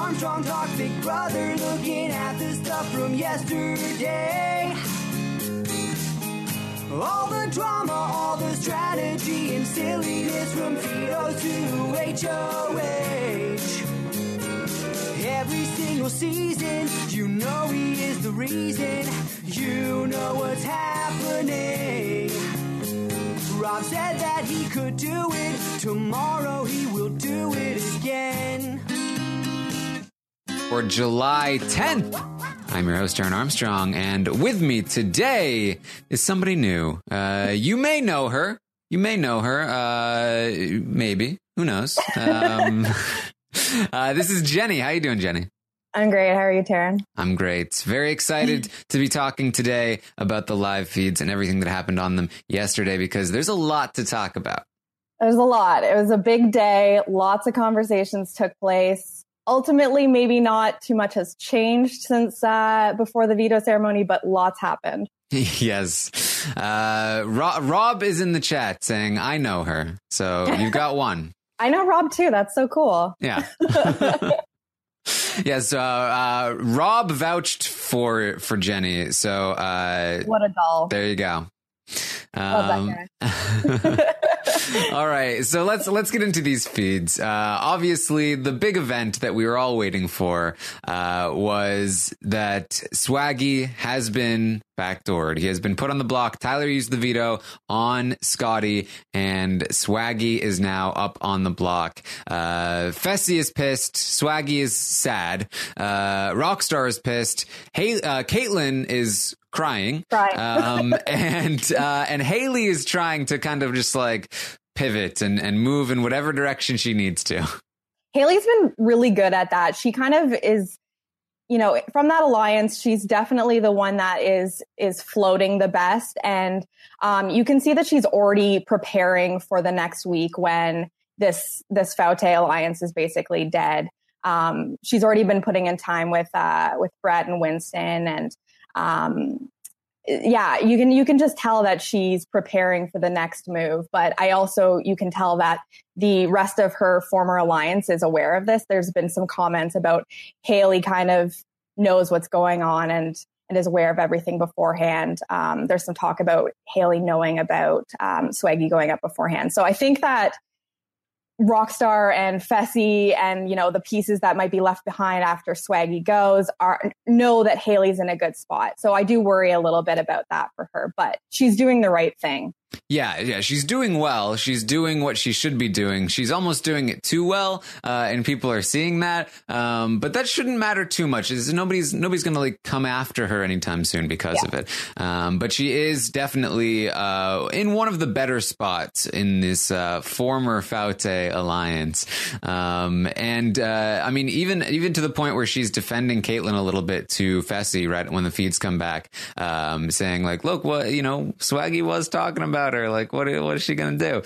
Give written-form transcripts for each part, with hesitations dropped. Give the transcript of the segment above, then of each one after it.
Armstrong talk, Big Brother looking at the stuff from yesterday. All the drama, all the strategy and silliness from Vito to HOH. Every single season, you know he is the reason. You know what's happening. Rob said that he could do it. Tomorrow he will do it again. For July 10th, I'm your host, Aaron Armstrong, and with me today is somebody new. You may know her. Maybe. Who knows? This is Jenny. How you doing, Jenny? I'm great. How are you, Taryn? I'm great. Very excited to be talking today about the live feeds and everything that happened on them yesterday, because there's a lot to talk about. There's a lot. It was a big day. Lots of conversations took place. Ultimately, maybe not too much has changed since before the veto ceremony, but lots happened. Yes. Rob is in the chat saying, I know her. So you've got one. I know Rob too. That's so cool. Yeah. Yes. Rob vouched for Jenny. So what a doll. There you go. Love that guy. All right, so let's get into these feeds. Obviously, the big event that we were all waiting for was that Swaggy has been backdoored. He has been put on the block. Tyler used the veto on Scotty, and Swaggy is now up on the block. Fessy is pissed. Swaggy is sad. Rockstar is pissed. Caitlyn is crying. And Haley is trying to kind of just like pivot and move in whatever direction she needs to. Haley's been really good at that. She kind of is, you know, from that alliance, she's definitely the one that is floating the best. And you can see that she's already preparing for the next week when this Faute alliance is basically dead. She's already been putting in time with Brett and Winston, and yeah, you can just tell that she's preparing for the next move. But you can tell that the rest of her former alliance is aware of this. There's been some comments about Haley kind of knows what's going on and is aware of everything beforehand. There's some talk about Haley knowing about Swaggy going up beforehand. So I think that Rockstar and Fessy and, you know, the pieces that might be left behind after Swaggy goes know that Haley's in a good spot. So I do worry a little bit about that for her, but she's doing the right thing. Yeah, she's doing well. She's doing what she should be doing. She's almost doing it too well, and people are seeing that. But that shouldn't matter too much. Nobody's going to like come after her anytime soon because of it. But she is definitely in one of the better spots in this former Faute alliance. I mean, even to the point where she's defending Caitlyn a little bit to Fessy right when the feeds come back, saying like, look, what, you know, Swaggy was talking about her, like what is she gonna do?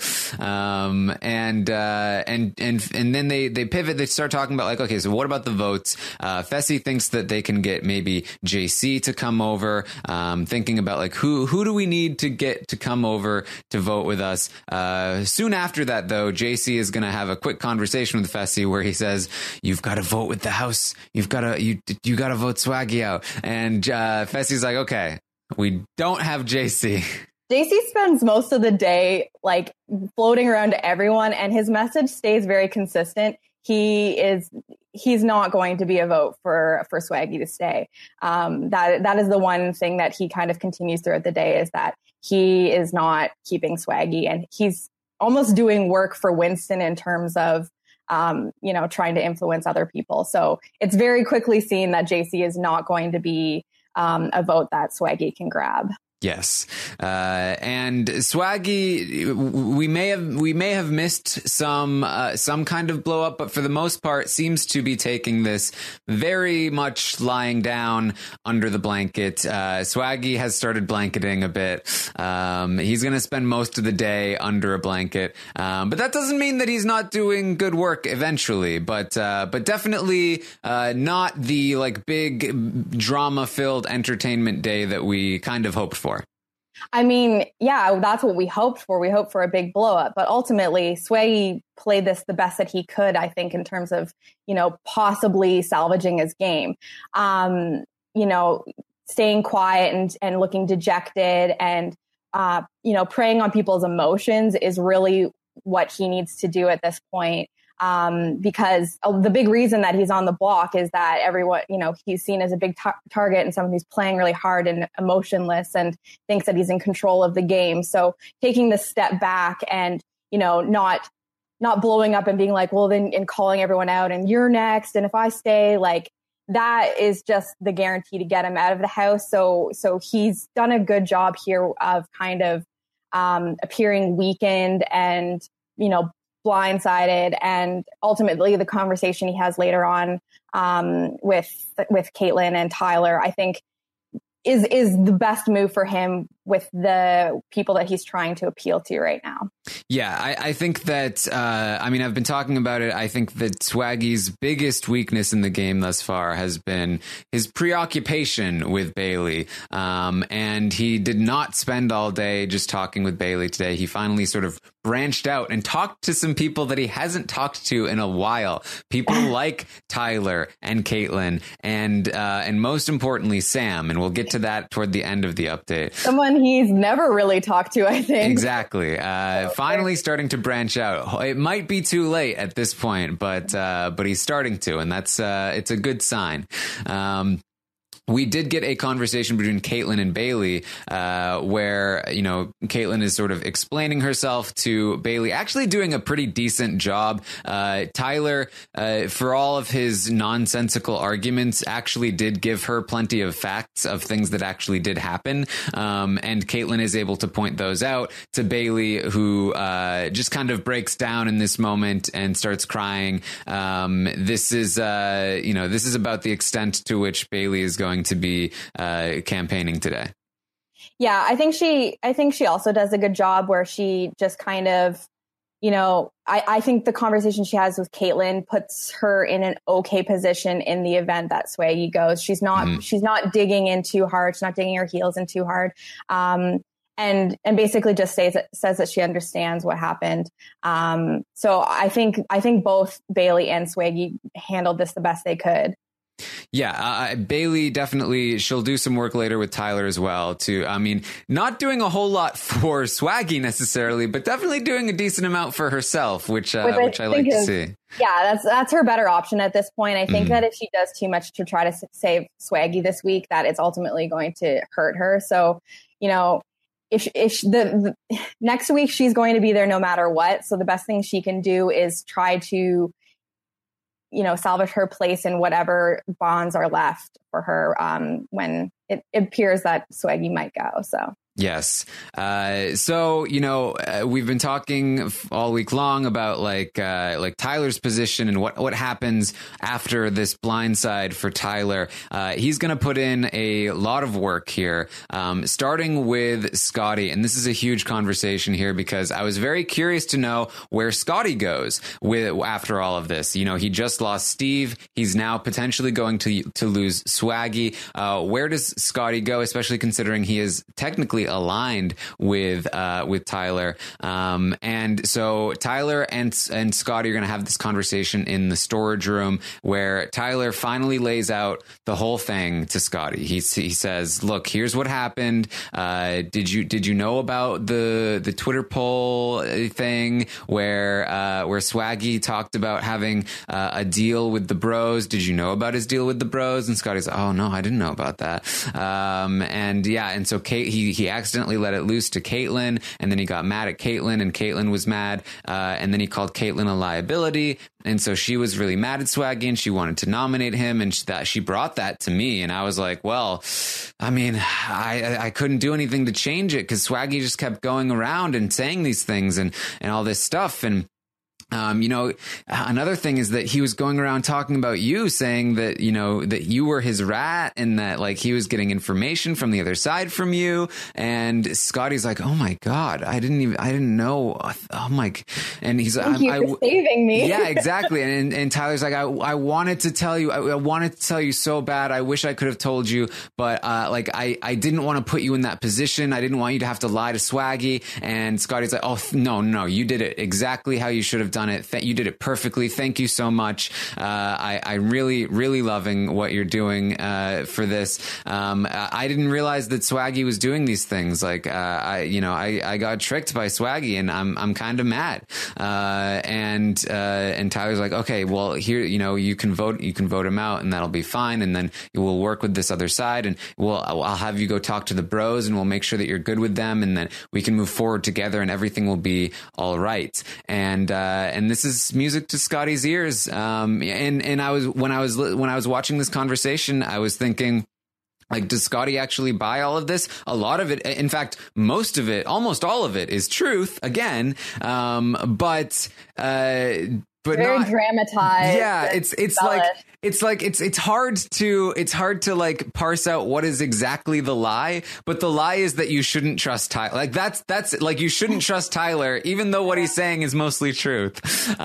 And then they pivot. They start talking about like, okay, so what about the votes? Fessy thinks that they can get maybe JC to come over. Thinking about like who do we need to get to come over to vote with us? Soon after that, though, JC is gonna have a quick conversation with Fessy where he says, "You've got to vote with the house. You got to vote Swaggy out." And Fessy's like, "Okay, we don't have JC." JC spends most of the day like floating around to everyone, and his message stays very consistent. He's not going to be a vote for Swaggy to stay. That is the one thing that he kind of continues throughout the day, is that he is not keeping Swaggy, and he's almost doing work for Winston in terms of trying to influence other people. So it's very quickly seen that JC is not going to be a vote that Swaggy can grab. Yes. And Swaggy, we may have missed some kind of blow up, but for the most part seems to be taking this very much lying down under the blanket. Swaggy has started blanketing a bit. He's going to spend most of the day under a blanket. But that doesn't mean that he's not doing good work eventually, but definitely, not the like big drama filled entertainment day that we kind of hoped for. I mean, yeah, that's what we hoped for. We hoped for a big blow up, but ultimately Swaggy played this the best that he could, I think, in terms of, possibly salvaging his game. Staying quiet and looking dejected and, preying on people's emotions is really what he needs to do at this point. Because the big reason that he's on the block is that everyone, he's seen as a big target and someone who's playing really hard and emotionless and thinks that he's in control of the game. So taking this step back and, not blowing up and being like, well, then, and calling everyone out and you're next. And if I stay, like, that is just the guarantee to get him out of the house. So he's done a good job here of kind of appearing weakened and, blindsided, and ultimately the conversation he has later on with Kaitlyn and Tyler, I think is the best move for him with the people that he's trying to appeal to right now. Yeah, I think that, I've been talking about it. I think that Swaggy's biggest weakness in the game thus far has been his preoccupation with Bayley. And he did not spend all day just talking with Bayley today. He finally sort of branched out and talked to some people that he hasn't talked to in a while. People like Tyler and Kaitlyn and most importantly, Sam. And we'll get to that toward the end of the update. Someone he's never really talked to, I think. Exactly. Finally starting to branch out. It might be too late at this point, but he's starting to, and that's it's a good sign. We did get a conversation between Kaitlyn and Bayley, where, Kaitlyn is sort of explaining herself to Bayley, actually doing a pretty decent job. Tyler, for all of his nonsensical arguments, actually did give her plenty of facts of things that actually did happen. And Kaitlyn is able to point those out to Bayley, who just kind of breaks down in this moment and starts crying. This is about the extent to which Bayley is going to be campaigning today. Yeah, I think she also does a good job where she just kind of, I think the conversation she has with Kaitlyn puts her in an okay position in the event that Swaggy goes. She's not digging in too hard. She's not digging her heels in too hard. And basically just says that she understands what happened. So I think both Bayley and Swaggy handled this the best they could. Yeah, Bayley definitely, she'll do some work later with Tyler as well, too. Not doing a whole lot for Swaggy necessarily, but definitely doing a decent amount for herself, which I like to see. Yeah, that's her better option at this point. I think that if she does too much to try to save Swaggy this week, that it's ultimately going to hurt her. So, if the next week she's going to be there no matter what. So the best thing she can do is try to, salvage her place in whatever bonds are left for her when it appears that Swaggy might go. So. Yes. So, we've been talking all week long about like Tyler's position and what happens after this blindside for Tyler. He's going to put in a lot of work here, starting with Scotty. And this is a huge conversation here because I was very curious to know where Scotty goes after all of this. He just lost Steve. He's now potentially going to lose Swaggy. Where does Scotty go, especially considering he is technically aligned with Tyler, and so Tyler and Scotty are going to have this conversation in the storage room where Tyler finally lays out the whole thing to Scotty. He says, "Look, here's what happened. Did you know about the Twitter poll thing where Swaggy talked about having a deal with the Bros? Did you know about his deal with the Bros?" And Scotty's like, "Oh no, I didn't know about that." And so he accidentally let it loose to Kaitlyn, and then he got mad at Kaitlyn, and Kaitlyn was mad, and then he called Kaitlyn a liability, and so she was really mad at Swaggy, and she wanted to nominate him, and she brought that to me, and I was like, well, I couldn't do anything to change it because Swaggy just kept going around and saying these things and all this stuff, and Another thing is that he was going around talking about you, saying that, that you were his rat and that like he was getting information from the other side from you. And Scotty's like, oh my God, I didn't know. Oh my, and he's Thank you for saving me. Yeah, exactly. And Tyler's like, I wanted to tell you, I wanted to tell you so bad. I wish I could have told you, but I didn't want to put you in that position. I didn't want you to have to lie to Swaggy. And Scotty's like, oh no, you did it exactly how you should have done it. You did it perfectly. Thank you so much. I'm really, really loving what you're doing for this. I didn't realize that Swaggy was doing these things. Like, I got tricked by Swaggy, and I'm kind of mad. And Tyler's like, okay, well, here, you can vote him out, and that'll be fine. And then we'll work with this other side, and I'll have you go talk to the bros, and we'll make sure that you're good with them, and then we can move forward together, and everything will be all right. And this is music to Scotty's ears. And I was, when I was watching this conversation, I was thinking, like, does Scotty actually buy all of this? A lot of it, in fact, most of it, almost all of it is truth again. But very not dramatized. Yeah. It's hard to like parse out what is exactly the lie, but the lie is that you shouldn't trust Tyler. Like that's like, you shouldn't trust Tyler, even though what he's saying is mostly truth.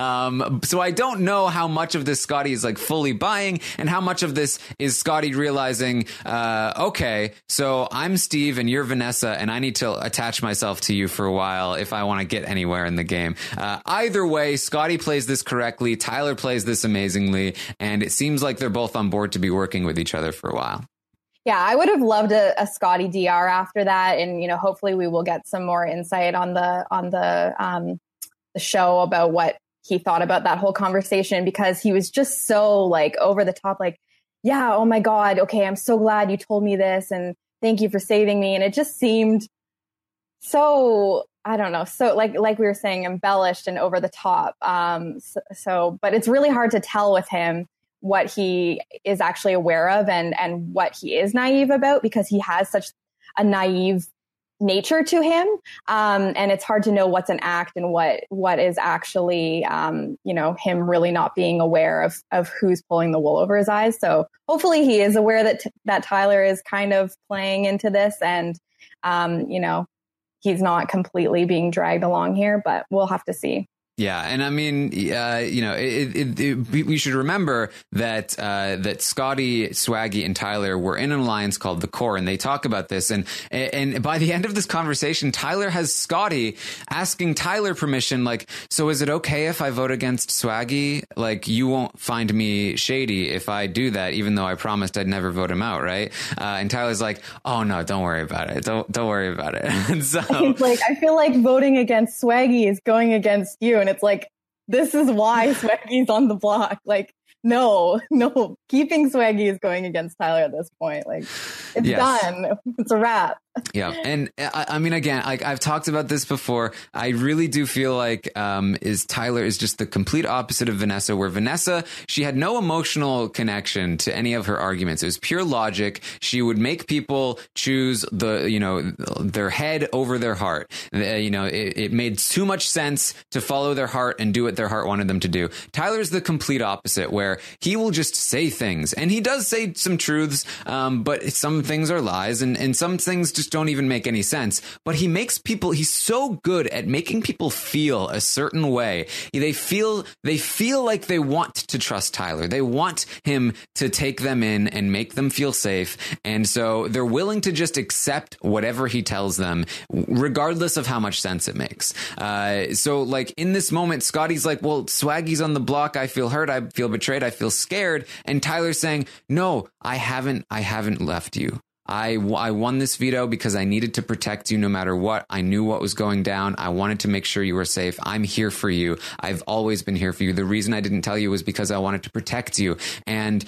So I don't know how much of this Scotty is like fully buying and how much of this is Scotty realizing, okay, so I'm Steve and you're Vanessa and I need to attach myself to you for a while if I want to get anywhere in the game. Either way, Scotty plays this correctly. Tyler plays this amazingly. And it seems like they're both on board to be working with each other for a while. Yeah, I would have loved a Scotty DR after that, and hopefully we will get some more insight on the show about what he thought about that whole conversation, because he was just so like over the top, like, yeah, oh my God, okay, I'm so glad you told me this, and thank you for saving me, and it just seemed so, I don't know, so like we were saying, embellished and over the top. But it's really hard to tell with him what he is actually aware of and what he is naive about, because he has such a naive nature to him. And it's hard to know what's an act and what is actually, him really not being aware of who's pulling the wool over his eyes. So hopefully he is aware that Tyler is kind of playing into this, and, he's not completely being dragged along here, but we'll have to see. Yeah, and I mean, we should remember that Scotty, Swaggy, and Tyler were in an alliance called the Core, and they talk about this. And by the end of this conversation, Tyler has Scotty asking Tyler permission, like, so is it okay if I vote against Swaggy? Like, you won't find me shady if I do that, even though I promised I'd never vote him out, right? And Tyler's like, oh no, don't worry about it. Don't worry about it. And so he's like, I feel like voting against Swaggy is going against you. And it's like, this is why Swaggy's on the block. Like, no, keeping Swaggy is going against Tyler at this point. Like, it's done. It's a wrap. Yeah. And I mean, again, like I've talked about this before. I really do feel like Tyler is just the complete opposite of Vanessa, where Vanessa, she had no emotional connection to any of her arguments. It was pure logic. She would make people choose their head over their heart. It made too much sense to follow their heart and do what their heart wanted them to do. Tyler's the complete opposite, where he will just say things, and he does say some truths, but some things are lies, and some things just don't even make any sense. But he's so good at making people feel a certain way. They feel like they want to trust Tyler. They want him to take them in and make them feel safe. And so they're willing to just accept whatever he tells them, regardless of how much sense it makes. So like in this moment, Scotty's like, well, Swaggy's on the block. I feel hurt. I feel betrayed. I feel scared. And Tyler's saying, no, I haven't left you. I won this veto because I needed to protect you no matter what. I knew what was going down. I wanted to make sure you were safe. I'm here for you. I've always been here for you. The reason I didn't tell you was because I wanted to protect you. And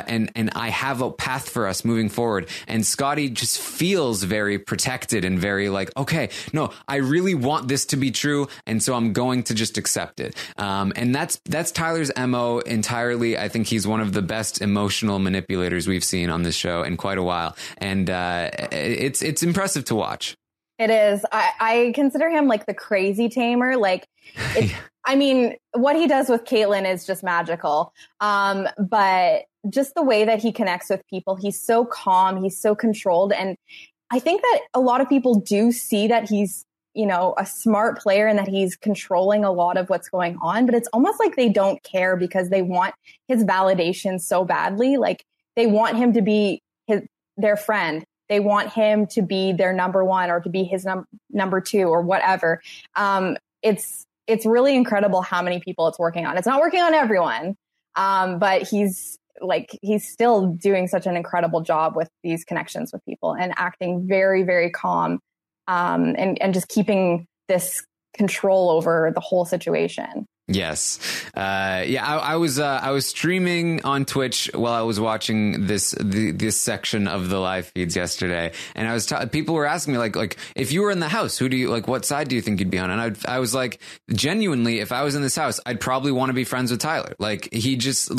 I have a path for us moving forward. And Scotty just feels very protected and very like, okay, no, I really want this to be true. And so I'm going to just accept it. And that's Tyler's MO entirely. I think he's one of the best emotional manipulators we've seen on this show in quite a while. And it's impressive to watch. It is. I consider him like the crazy tamer. Like, I mean, what he does with Caitlyn is just magical. But just the way that he connects with people, he's so calm, he's so controlled. And I think that a lot of people do see that he's, you know, a smart player and that he's controlling a lot of what's going on. But it's almost like they don't care because they want his validation so badly. Like they want him to be their friend. They want him to be their number one or to be his number two or whatever. It's really incredible how many people it's working on. It's not working on everyone, but he's still doing such an incredible job with these connections with people and acting very, very calm, and just keeping this control over the whole situation. Yes. I was streaming on Twitch while I was watching this section of the live feeds yesterday. And I was, people were asking me like, if you were in the house, what side do you think you'd be on? And I was like, genuinely, if I was in this house, I'd probably want to be friends with Tyler. Like he just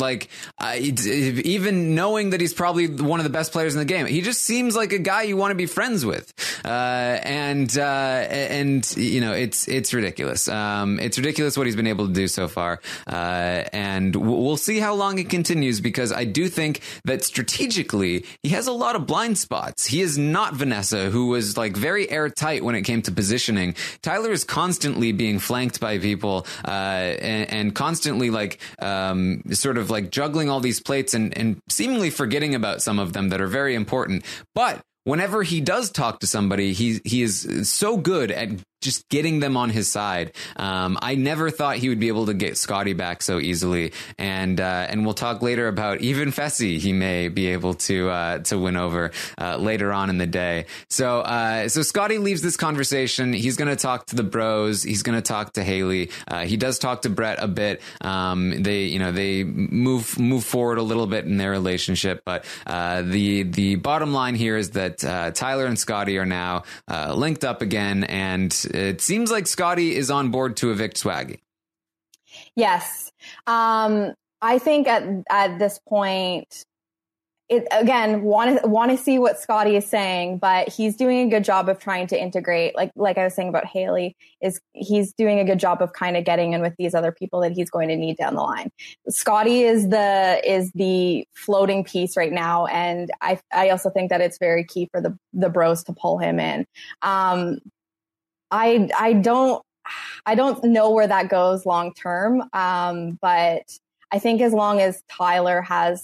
even knowing that he's probably one of the best players in the game, he just seems like a guy you want to be friends with. And you know, it's ridiculous. It's ridiculous what he's been able to do so far, and we'll see how long it continues, because I do think that strategically he has a lot of blind spots. He is not Vanessa, who was like very airtight when it came to positioning. Tyler is constantly being flanked by people, and constantly sort of like juggling all these plates and seemingly forgetting about some of them that are very important. But whenever he does talk to somebody, he is so good at just getting them on his side. I never thought he would be able to get Scotty back so easily. And we'll talk later about even Fessy he may be able to win over later on in the day. So Scotty leaves this conversation. He's going to talk to the bros. He's going to talk to Haley. He does talk to Brett a bit. They move forward a little bit in their relationship. But the bottom line here is that Tyler and Scotty are now linked up again, and it seems like Scotty is on board to evict Swaggy. Yes. I think at this point, want to see what Scotty is saying, but he's doing a good job of trying to integrate. Like I was saying about Haley, he's doing a good job of kind of getting in with these other people that he's going to need down the line. Scotty is the floating piece right now, and I also think that it's very key for the bros to pull him in. I don't know where that goes long term, but I think as long as Tyler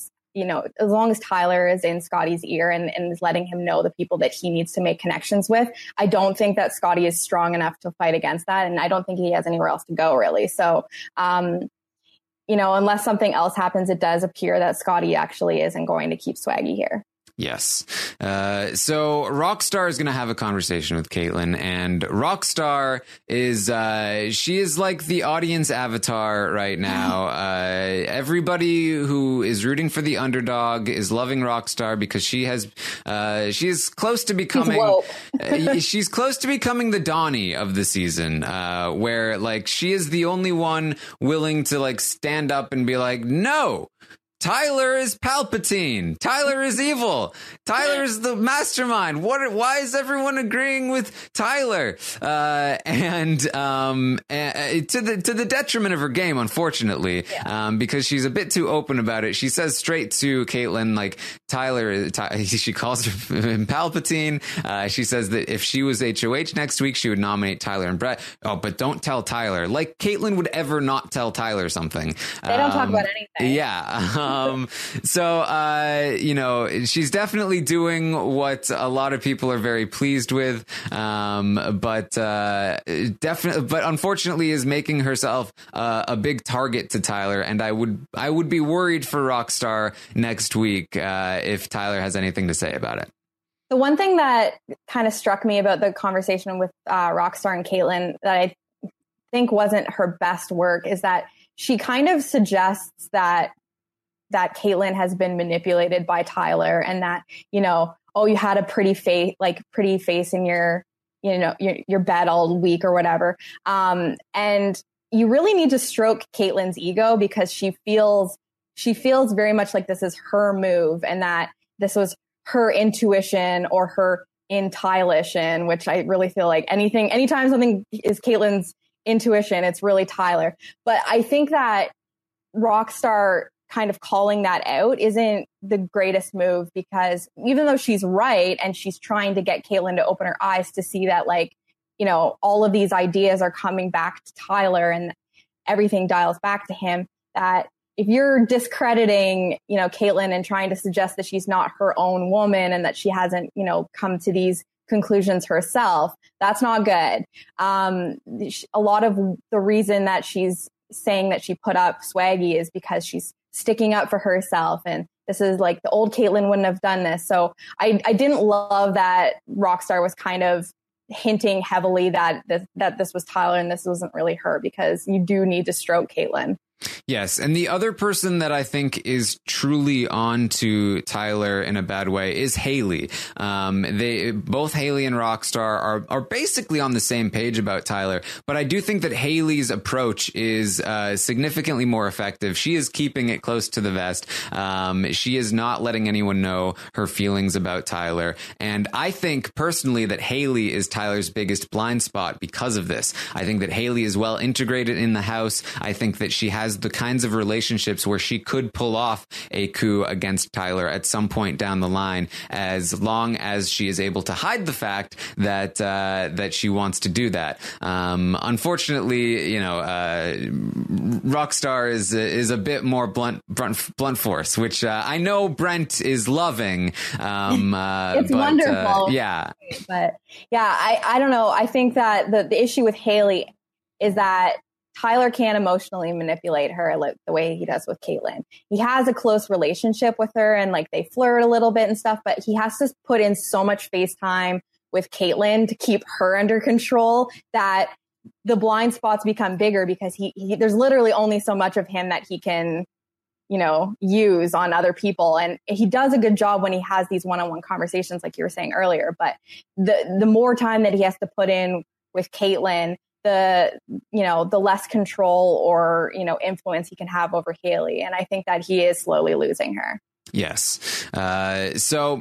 is in Scotty's ear and is letting him know the people that he needs to make connections with, I don't think that Scotty is strong enough to fight against that. And I don't think he has anywhere else to go, really. So, unless something else happens, it does appear that Scotty actually isn't going to keep Swaggy here. Yes. So Rockstar is going to have a conversation with Caitlyn, and Rockstar she is like the audience avatar right now. Everybody who is rooting for the underdog is loving Rockstar because she is close to becoming, she's close to becoming the Donnie of the season, where like she is the only one willing to like stand up and be like, no, Tyler is Palpatine. Tyler is evil. Tyler is the mastermind. Why is everyone agreeing with Tyler? And to the detriment of her game, unfortunately, because she's a bit too open about it. She says straight to Caitlyn, like, she calls him Palpatine. She says that if she was HOH next week, she would nominate Tyler and Brett. Oh, but don't tell Tyler. Like Caitlyn would ever not tell Tyler something. They don't talk about anything. Yeah. She's definitely doing what a lot of people are very pleased with, but unfortunately is making herself a big target to Tyler. And I would be worried for Rockstar next week if Tyler has anything to say about it. The one thing that kind of struck me about the conversation with Rockstar and Caitlyn that I think wasn't her best work is that she kind of suggests that Caitlyn has been manipulated by Tyler, and that, you had a pretty face in your bed all week or whatever. And you really need to stroke Caitlyn's ego, because she feels very much like this is her move, and that this was her intuition or her intuition, which I really feel like anytime something is Caitlyn's intuition. It's really Tyler. But I think that Rockstar kind of calling that out isn't the greatest move, because even though she's right and she's trying to get Kaitlyn to open her eyes to see that, like, you know, all of these ideas are coming back to Tyler and everything dials back to him, that if you're discrediting, you know, Kaitlyn and trying to suggest that she's not her own woman and that she hasn't, you know, come to these conclusions herself, that's not good. A lot of the reason that she's saying that she put up Swaggy is because she's sticking up for herself. And this is like, the old Kaitlyn wouldn't have done this. So I didn't love that Rockstar was kind of hinting heavily that this was Tyler and this wasn't really her, because you do need to stroke Kaitlyn. Yes, and the other person that I think is truly on to Tyler in a bad way is Haley. They both, Haley and Rockstar, are basically on the same page about Tyler, but I do think that Haley's approach is significantly more effective. She is keeping it close to the vest. She is not letting anyone know her feelings about Tyler, and I think personally that Haley is Tyler's biggest blind spot because of this. I think that Haley is well integrated in the house. I think that she has the kinds of relationships where she could pull off a coup against Tyler at some point down the line, as long as she is able to hide the fact that that she wants to do that. Unfortunately, you know, Rockstar is a bit more blunt force, which I know Brent is loving. It's wonderful. Yeah, but yeah, I don't know. I think that the issue with Haley is that Tyler can't emotionally manipulate her like the way he does with Kaitlyn. He has a close relationship with her and like they flirt a little bit and stuff, but he has to put in so much face time with Kaitlyn to keep her under control that the blind spots become bigger, because he there's literally only so much of him that he can, you know, use on other people. And he does a good job when he has these one-on-one conversations, like you were saying earlier. But the more time that he has to put in with Kaitlyn, the less control or, you know, influence he can have over Haley. And I think that he is slowly losing her. Yes. So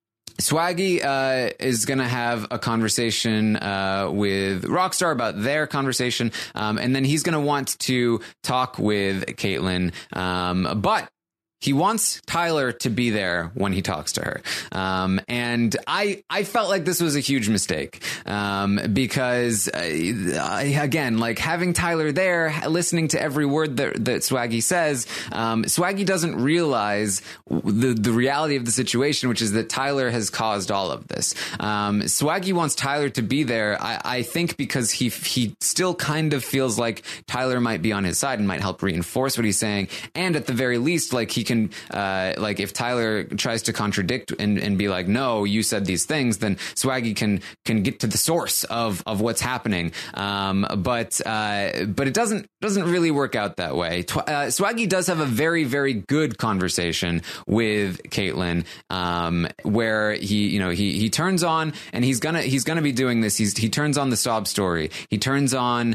Swaggy is going to have a conversation with Rockstar about their conversation. And then he's going to want to talk with Kaitlyn. But he wants Tyler to be there when he talks to her. And I felt like this was a huge mistake, because again, like having Tyler there, listening to every word that Swaggy says, Swaggy doesn't realize the reality of the situation, which is that Tyler has caused all of this. Swaggy wants Tyler to be there, I think, because he still kind of feels like Tyler might be on his side and might help reinforce what he's saying. And at the very least, like he can, like if Tyler tries to contradict and be like, no, you said these things, then Swaggy can get to the source of what's happening. But it doesn't really work out that way. Swaggy does have a very, very good conversation with Kaitlyn, where he turns on, and he's gonna be doing this. He turns on the sob story. He turns on,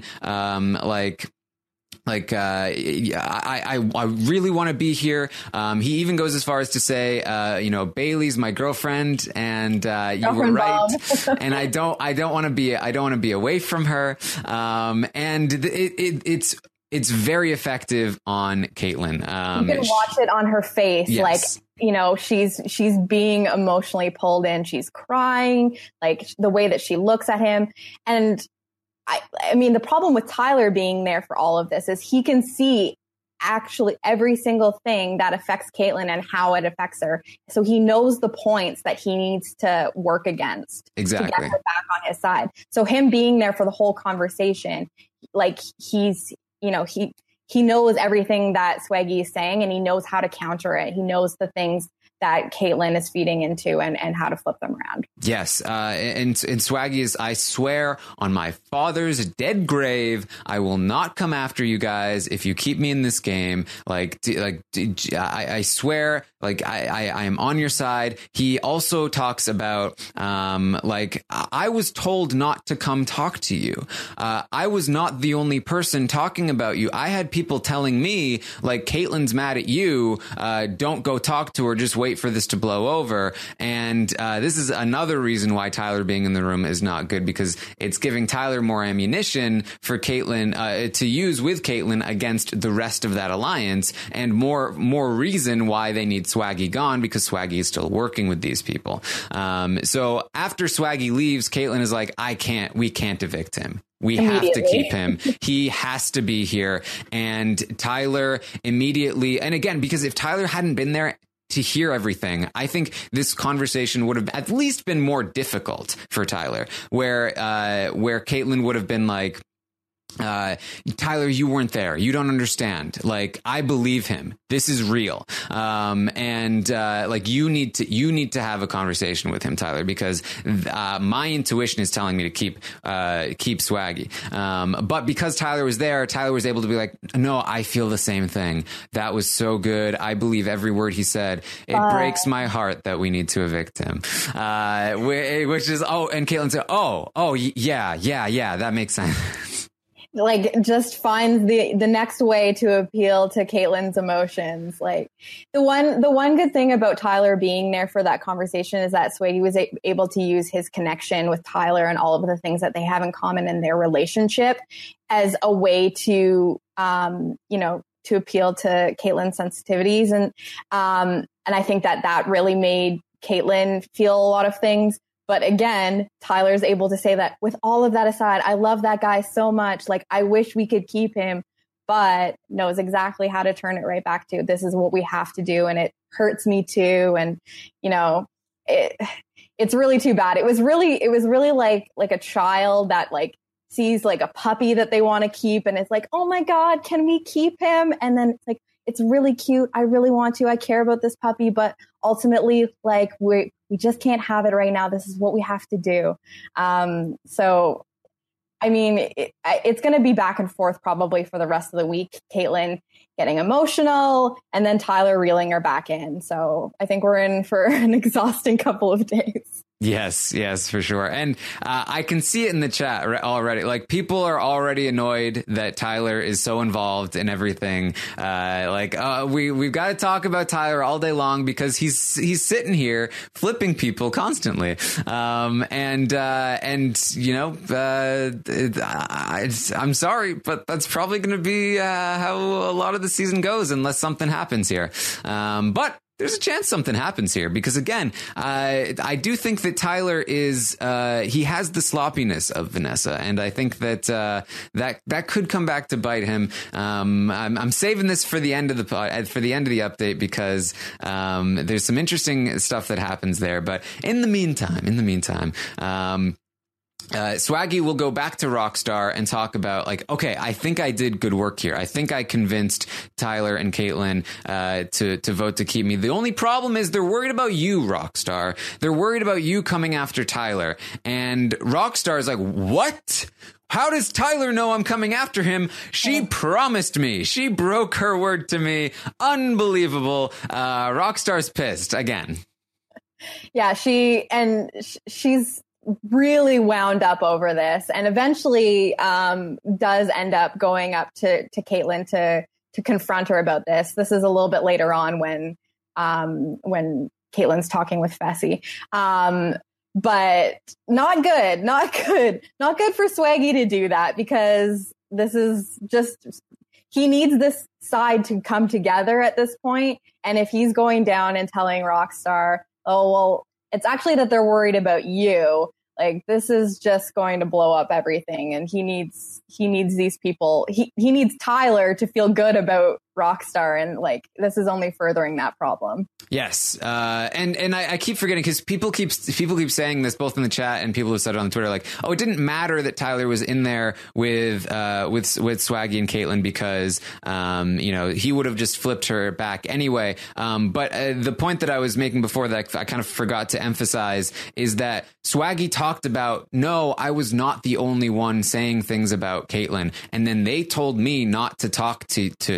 I really want to be here. He even goes as far as to say, Bailey's my girlfriend, and you were right, and I don't want to be away from her. And it's very effective on Kaitlyn. You can watch it on her face, yes. Like, she's being emotionally pulled in. She's crying, like the way that she looks at him. And I mean, the problem with Tyler being there for all of this is he can see actually every single thing that affects Kaitlyn and how it affects her. So he knows the points that he needs to work against exactly to get her back on his side. So him being there for the whole conversation, like he knows everything that Swaggy is saying, and he knows how to counter it. He knows the things that Kaitlyn is feeding into and how to flip them around. Yes. And Swaggy is, I swear on my father's dead grave, I will not come after you guys if you keep me in this game. I swear, Like, I am on your side. He also talks about, like, I was told not to come talk to you. I was not the only person talking about you. I had people telling me, like, Caitlyn's mad at you. Don't go talk to her. Just wait for this to blow over. And this is another reason why Tyler being in the room is not good, because it's giving Tyler more ammunition for Caitlyn to use with Caitlyn against the rest of that alliance, and more reason why they need Swaggy gone, because Swaggy is still working with these people. So after Swaggy leaves, Caitlyn is like, we can't evict him. We have to keep him. He has to be here. And Tyler immediately, and again, because if Tyler hadn't been there to hear everything, I think this conversation would have at least been more difficult for Tyler, where Caitlyn would have been like, Tyler, you weren't there. You don't understand. Like, I believe him. This is real. Like, you need to have a conversation with him, Tyler, because my intuition is telling me to keep Swaggy. But because Tyler was there, Tyler was able to be like, no, I feel the same thing. That was so good. I believe every word he said. It breaks my heart that we need to evict him. Which is, and Caitlyn said, yeah, that makes sense. Like, just finds the next way to appeal to Caitlyn's emotions. Like, the one good thing about Tyler being there for that conversation is that Swaggy was able to use his connection with Tyler and all of the things that they have in common in their relationship as a way to, to appeal to Caitlyn's sensitivities. And I think that really made Caitlyn feel a lot of things. But again, Tyler's able to say that with all of that aside, I love that guy so much. Like, I wish we could keep him, but knows exactly how to turn it right back to, this is what we have to do. And it hurts me too. And, it's really too bad. It was really like a child that like sees like a puppy that they want to keep. And it's like, oh my God, can we keep him? And then it's like, it's really cute. I really want to. I care about this puppy, but ultimately, like, we just can't have it right now. This is what we have to do. So, I mean, it's going to be back and forth probably for the rest of the week. Caitlyn getting emotional and then Tyler reeling her back in. So I think we're in for an exhausting couple of days. Yes, for sure. And I can see it in the chat already. Like, people are already annoyed that Tyler is so involved in everything. We've got to talk about Tyler all day long because he's sitting here flipping people constantly. I'm sorry, but that's probably going to be how a lot of the season goes unless something happens here. But there's a chance something happens here because, again, I do think that Tyler is he has the sloppiness of Vanessa, and I think that that could come back to bite him. I'm saving this for the end of the update because there's some interesting stuff that happens there. But in the meantime. Swaggy will go back to Rockstar and talk about, like, okay, I think I did good work here. I think I convinced Tyler and Caitlyn to vote to keep me. The only problem is they're worried about you, Rockstar. They're worried about you coming after Tyler. And Rockstar is like, what? How does Tyler know I'm coming after him? She promised me. She broke her word to me. Unbelievable. Rockstar's pissed again. Yeah, she's really wound up over this, and eventually does end up going up to Caitlyn to confront her about this. This is a little bit later on when Caitlyn's talking with Fessy. But not good for Swaggy to do that, because this is just, he needs this side to come together at this point. And if he's going down and telling Rockstar, oh, well, it's actually that they're worried about you, like, this is just going to blow up everything. And he needs these people. He needs Tyler to feel good about Rockstar, and like, this is only furthering that problem. Yes. And I keep forgetting, because people keep saying this both in the chat and people have said it on Twitter, like, oh, it didn't matter that Tyler was in there with Swaggy and Caitlyn because he would have just flipped her back anyway. But the point that I was making before that I kind of forgot to emphasize is that Swaggy talked about, no, I was not the only one saying things about Caitlyn, and then they told me not to talk to Caitlyn.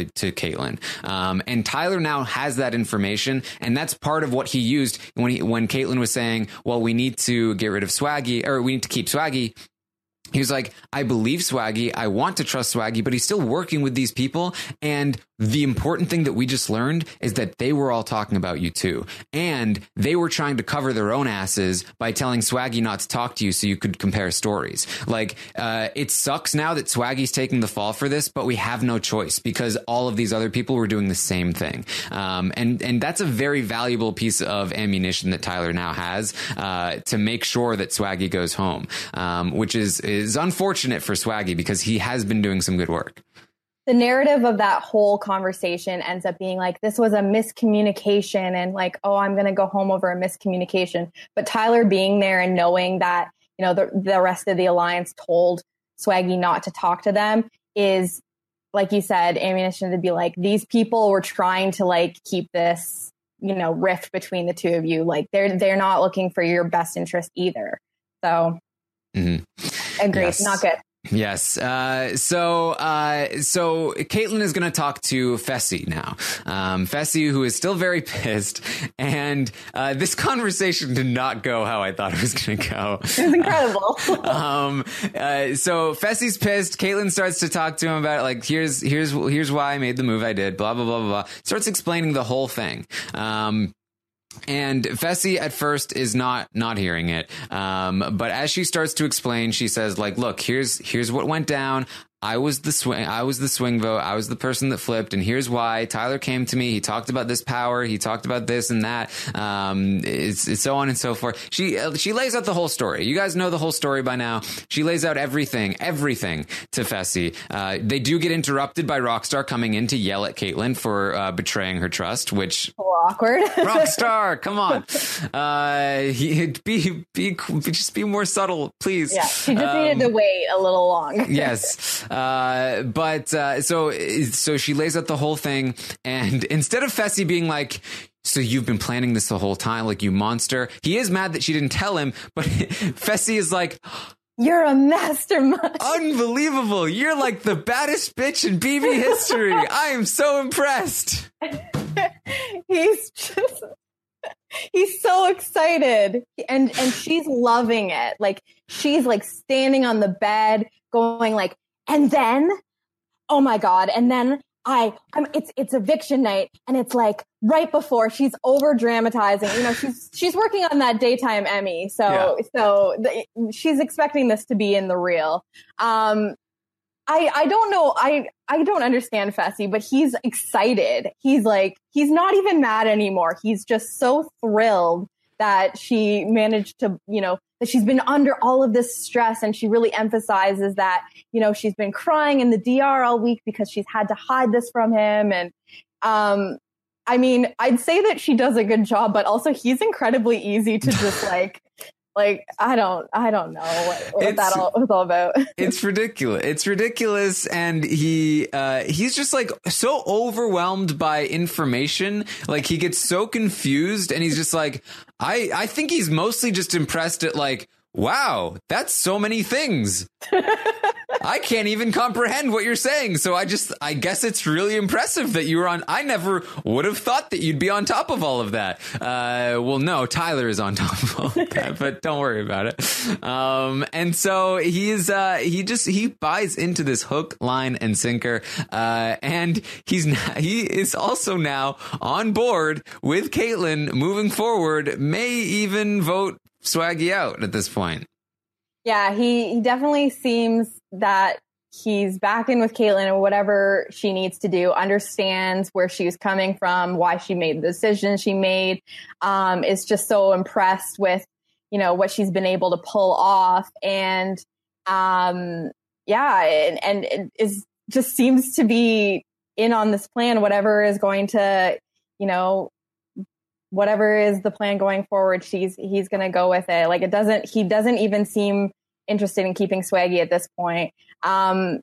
Caitlyn. And Tyler now has that information, and that's part of what he used when Caitlyn was saying, well, we need to get rid of Swaggy, or we need to keep Swaggy. He was like, I believe Swaggy. I want to trust Swaggy, but he's still working with these people. And the important thing that we just learned is that they were all talking about you too. And they were trying to cover their own asses by telling Swaggy not to talk to you so you could compare stories. Like, it sucks now that Swaggy's taking the fall for this, but we have no choice because all of these other people were doing the same thing. And that's a very valuable piece of ammunition that Tyler now has, to make sure that Swaggy goes home, which is unfortunate for Swaggy because he has been doing some good work. The narrative of that whole conversation ends up being like, this was a miscommunication and like, oh, I'm going to go home over a miscommunication. But Tyler being there and knowing that, you know, the rest of the alliance told Swaggy not to talk to them is, like you said, ammunition to be like, these people were trying to like keep this, you know, rift between the two of you. Like they're not looking for your best interest either. So agreed. Yes. Not good. Yes. So Caitlyn is going to talk to Fessy now. Fessy, who is still very pissed. And this conversation did not go how I thought it was going to go. It was incredible. So Fessy's pissed. Caitlyn starts to talk to him about it, like, here's why I made the move I did, blah, blah, blah, blah, blah. Starts explaining the whole thing. And Fessy at first is not hearing it. But as she starts to explain, she says, like, look, here's what went down. I was the swing vote. I was the person that flipped. And here's why. Tyler came to me. He talked about this power. He talked about this and that. It's so on and so forth. She lays out the whole story. You guys know the whole story by now. She lays out everything to Fessy. They do get interrupted by Rockstar coming in to yell at Caitlyn for betraying her trust, which awkward. Rockstar, come on. Just be more subtle, please. Yeah, she just needed to wait a little long. Yes. So she lays out the whole thing, and instead of Fessy being like, so you've been planning this the whole time, like, you monster, he is mad that she didn't tell him, but Fessy is like, you're a mastermind. Unbelievable. You're like the baddest bitch in BB history. I am so impressed. He's so excited, and she's loving it. Like, she's like standing on the bed going like, and then, oh my God. And then it's eviction night, and it's like right before. She's over dramatizing. You know, she's working on that daytime Emmy. She's expecting this to be in the reel. I don't know. I don't understand Fessy, but he's excited. He's not even mad anymore. He's just so thrilled that she managed to, you know, that she's been under all of this stress. And she really emphasizes that, you know, she's been crying in the DR all week because she's had to hide this from him. And, I mean, I'd say that she does a good job, but also he's incredibly easy to just like, I don't know what that was all about. It's ridiculous. And he's just like so overwhelmed by information. Like, he gets so confused, and he's just like, I think he's mostly just impressed at like, wow, that's so many things. I can't even comprehend what you're saying. So I guess it's really impressive that you were on. I never would have thought that you'd be on top of all of that. Well, no, Tyler is on top of all of that, but don't worry about it. And so he buys into this hook, line, and sinker. And he is also now on board with Caitlyn moving forward, may even vote Swaggy out at this point. Yeah, he definitely seems that he's back in with Caitlyn, and whatever she needs to do, understands where she was coming from, why she made the decision she made, is just so impressed with, you know, what she's been able to pull off. And and it is just seems to be in on this plan, whatever is going to, you know, whatever is the plan going forward, he's going to go with it. Like, he doesn't even seem interested in keeping Swaggy at this point. And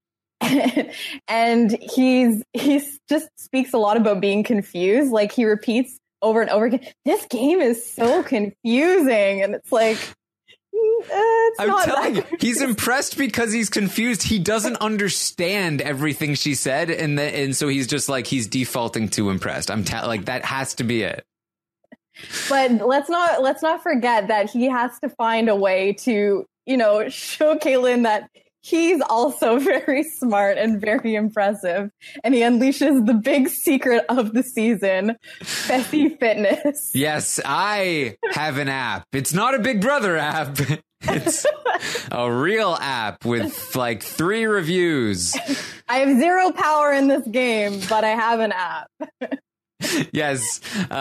he's just speaks a lot about being confused. Like, he repeats over and over again, this game is so confusing. And it's like, I'm telling you, he's impressed because he's confused. He doesn't understand everything she said, and so he's just like, he's defaulting to impressed. Like, that has to be it. But let's not forget that he has to find a way to, show Caitlyn that he's also very smart and very impressive. And he unleashes the big secret of the season, Fessy Fitness. Yes, I have an app. It's not a Big Brother app. It's a real app with like 3 reviews. I have 0 power in this game, but I have an app. Yes,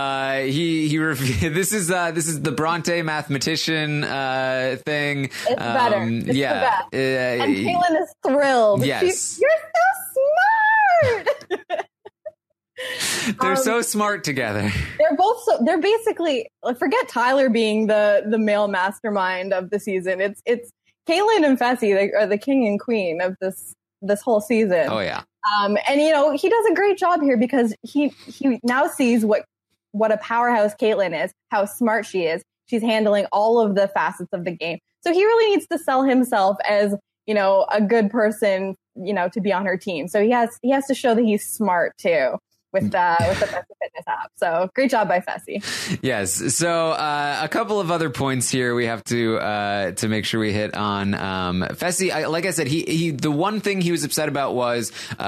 this is the Bronte mathematician thing. It's better. It's the best. And Caitlyn is thrilled. Yes, you're so smart. They're so smart together. They're basically, forget Tyler being the male mastermind of the season. It's Caitlyn and Fessy. They are the king and queen of this whole season. Oh yeah. And he does a great job here because he now sees what a powerhouse Caitlyn is, how smart she is. She's handling all of the facets of the game. So he really needs to sell himself as, a good person, to be on her team. So he has to show that he's smart too. With the Fessy Fitness app. So great job by Fessy. Yes. So a couple of other points here we have to make sure we hit on. Fessy, like I said, he the one thing he was upset about was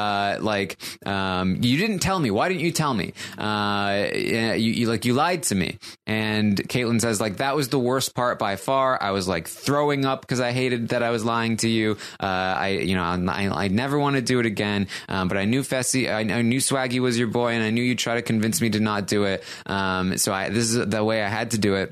you didn't tell me. Why didn't you tell me? You lied to me. And Caitlyn says that was the worst part by far. I was throwing up because I hated that I was lying to you. I never want to do it again. But I knew Fessy. I knew Swaggy was your boy, and I knew you'd try to convince me to not do it. So this is the way I had to do it.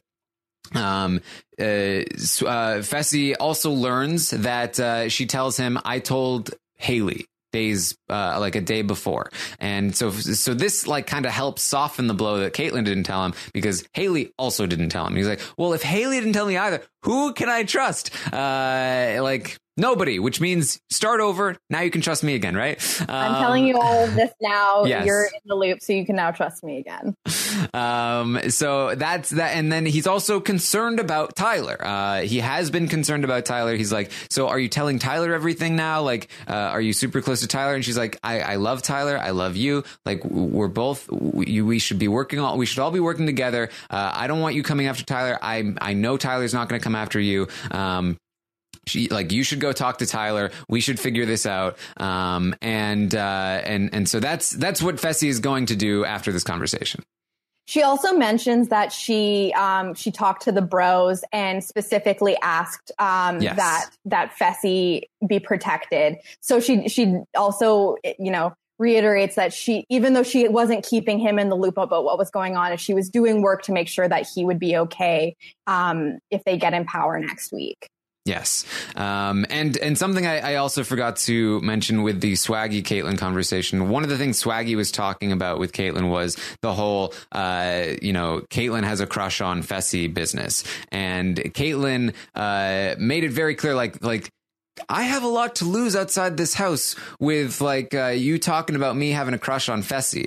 Fessy also learns that she tells him, I told Haley days a day before, and so this kind of helps soften the blow that Caitlyn didn't tell him, because Haley also didn't tell him. He's like, well, if Haley didn't tell me either, who can I trust? Nobody, which means start over. Now you can trust me again, right? I'm telling you all of this now. Yes. You're in the loop, so you can now trust me again. So that's that. And then he's also concerned about Tyler. He has been concerned about Tyler. He's like, so are you telling Tyler everything now? Are you super close to Tyler? And she's like, I love Tyler. I love you. We're both, we should all be working together. I don't want you coming after Tyler. I know Tyler's not going to come after you. You should go talk to Tyler. We should figure this out. And so that's what Fessy is going to do after this conversation. She also mentions that she talked to the bros and specifically asked yes. that Fessy be protected. So she also reiterates that even though she wasn't keeping him in the loop about what was going on, she was doing work to make sure that he would be okay if they get in power next week. Yes. And something I also forgot to mention with the Swaggy Caitlyn conversation, one of the things Swaggy was talking about with Caitlyn was the whole, Caitlyn has a crush on Fessy business. And Caitlyn made it very clear, I have a lot to lose outside this house with you talking about me having a crush on Fessy.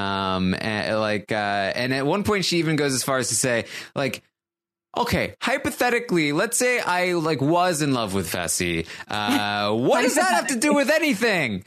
And at one point she even goes as far as to say, okay, hypothetically, let's say I was in love with Fessy. What does that have to do with anything?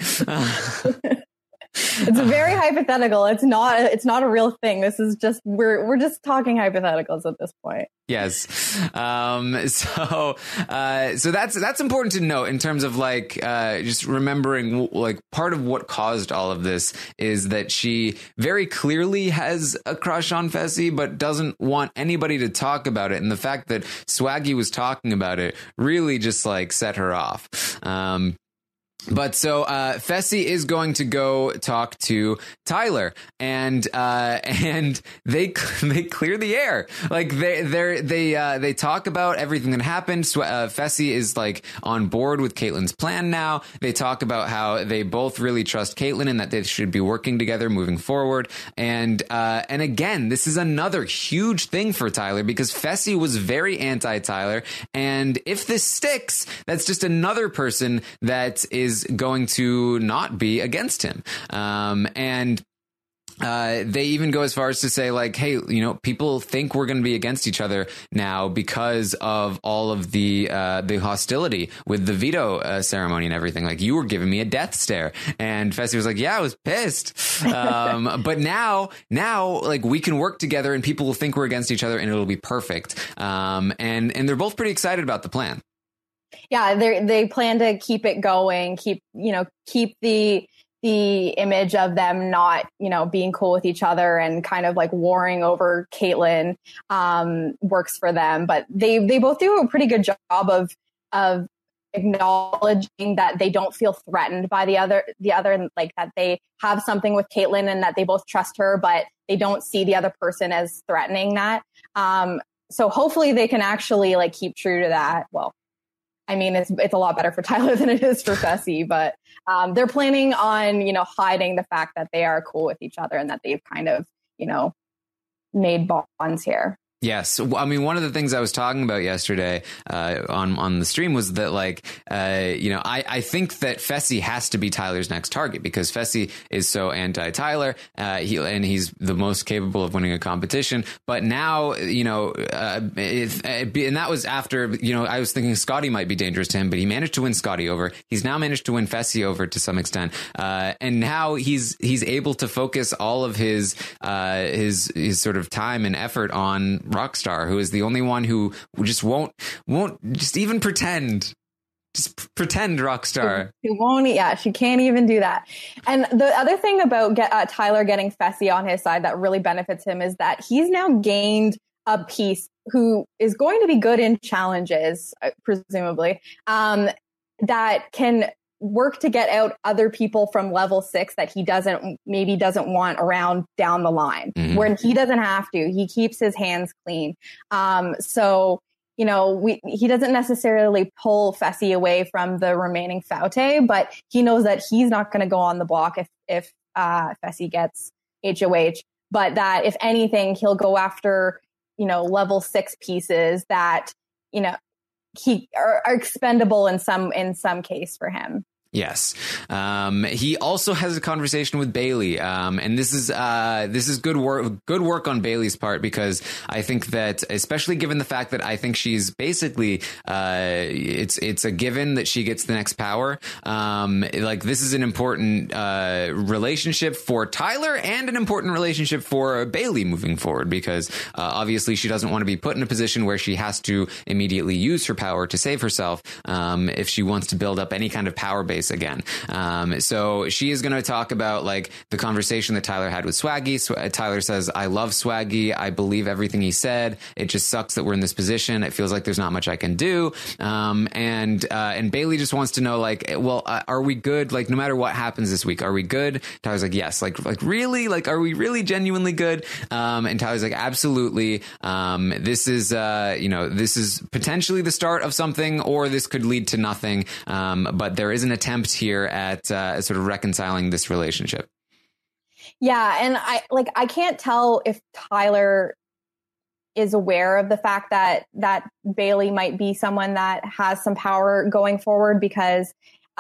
It's very hypothetical. It's not a real thing. This is just we're just talking hypotheticals at this point. Yes. So that's important to note in terms of just remembering part of what caused all of this is that she very clearly has a crush on Fessy, but doesn't want anybody to talk about it. And the fact that Swaggy was talking about it really just set her off. But so Fessy is going to go talk to Tyler, and they clear the air. They talk about everything that happened. Fessy is on board with Caitlyn's plan now. They talk about how they both really trust Caitlyn and that they should be working together moving forward. And again, this is another huge thing for Tyler because Fessy was very anti-Tyler, and if this sticks, that's just another person that is going to not be against him. And they even go as far as to say, like, hey, you know, people think we're going to be against each other now because of all of the hostility with the veto ceremony and everything. Like, you were giving me a death stare. And Fessy was like, yeah, I was pissed. But now, like, we can work together and people will think we're against each other and it'll be perfect. And they're both pretty excited about the plan. Yeah, they plan to keep it going, keep the image of them not, you know, being cool with each other and kind of like warring over Caitlyn works for them. But they both do a pretty good job of acknowledging that they don't feel threatened by the other, like that they have something with Caitlyn and that they both trust her, but they don't see the other person as threatening that. So hopefully they can actually like keep true to that. Well, I mean, it's a lot better for Tyler than it is for Fessy, but they're planning on, you know, hiding the fact that they are cool with each other and that they've kind of, you know, made bonds here. Yes. I mean, one of the things I was talking about yesterday on the stream was that, like, you know, I think that Fessy has to be Tyler's next target because Fessy is so anti-Tyler. He's the most capable of winning a competition. But now, you know, and that was after, you know, I was thinking Scotty might be dangerous to him, but he managed to win Scotty over. He's now managed to win Fessy over to some extent. And now he's able to focus all of his sort of time and effort on Rockstar, who is the only one who just won't just even pretend. Just pretend Rockstar. She won't. Yeah, she can't even do that. And the other thing about Tyler getting Fessy on his side that really benefits him is that he's now gained a piece who is going to be good in challenges, presumably, that can work to get out other people from level 6 that he doesn't want around down the line, where he doesn't have to. He keeps his hands clean. So, you know, he doesn't necessarily pull Fessy away from the remaining Faute, but he knows that he's not going to go on the block if Fessy gets HOH, but that if anything, he'll go after, you know, level 6 pieces that, you know, are expendable in some case for him. Yes. He also has a conversation with Bailey. And this is good work on Bailey's part, because I think that, especially given the fact that I think she's basically, it's a given that she gets the next power. Like, this is an important, relationship for Tyler and an important relationship for Bailey moving forward, because, obviously she doesn't want to be put in a position where she has to immediately use her power to save herself, if she wants to build up any kind of power base again. So she is going to talk about, like, the conversation that Tyler had with Swaggy. Tyler says, I love Swaggy. I believe everything he said. It just sucks that we're in this position. It feels like there's not much I can do. And Bailey just wants to know, like, well, are we good? Like, no matter what happens this week, are we good? Tyler's like, yes. Like really? Like, are we really genuinely good? And Tyler's like, absolutely. This is, you know, this is potentially the start of something, or this could lead to nothing. But there is an attempt here at sort of reconciling this relationship. Yeah, and I can't tell if Tyler is aware of the fact that Bailey might be someone that has some power going forward, because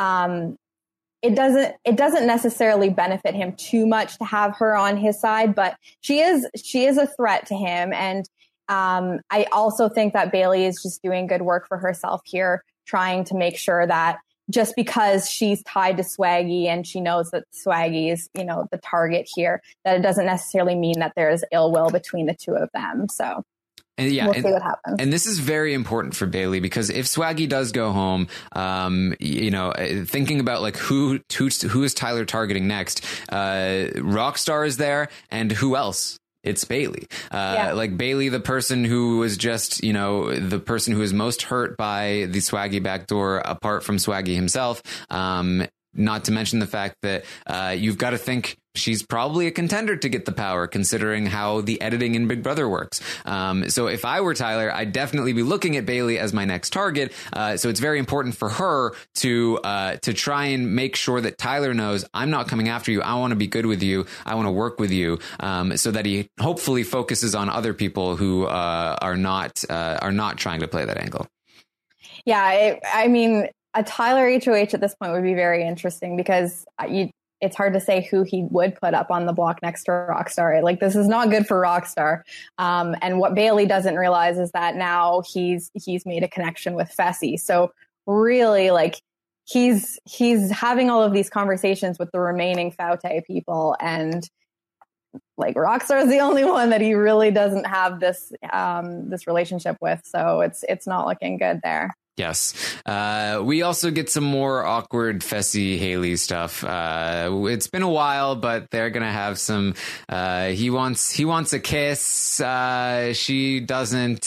it doesn't necessarily benefit him too much to have her on his side, but she is a threat to him. And I also think that Bailey is just doing good work for herself here, trying to make sure that just because she's tied to Swaggy and she knows that Swaggy is, you know, the target here, that it doesn't necessarily mean that there's ill will between the two of them. So we'll see what happens. And this is very important for Bailey, because if Swaggy does go home, you know, thinking about, like, who is Tyler targeting next? Rockstar is there, and who else? It's Bailey. Like, Bailey, the person who was just, you know, the person who is most hurt by the Swaggy backdoor, apart from Swaggy himself. Not to mention the fact that you've got to think she's probably a contender to get the power, considering how the editing in Big Brother works. So if I were Tyler, I'd definitely be looking at Bailey as my next target. So it's very important for her to try and make sure that Tyler knows, I'm not coming after you. I want to be good with you. I want to work with you, so that he hopefully focuses on other people who are not trying to play that angle. Yeah, I mean, a Tyler HOH at this point would be very interesting, because it's hard to say who he would put up on the block next to Rockstar. Like, this is not good for Rockstar. And what Bailey doesn't realize is that now he's made a connection with Fessy. So really, like, he's having all of these conversations with the remaining Faute people, and like Rockstar is the only one that he really doesn't have this relationship with. So it's not looking good there. Yes. We also get some more awkward Fessy Haley stuff. It's been a while, but they're going to have some, he wants a kiss. She doesn't,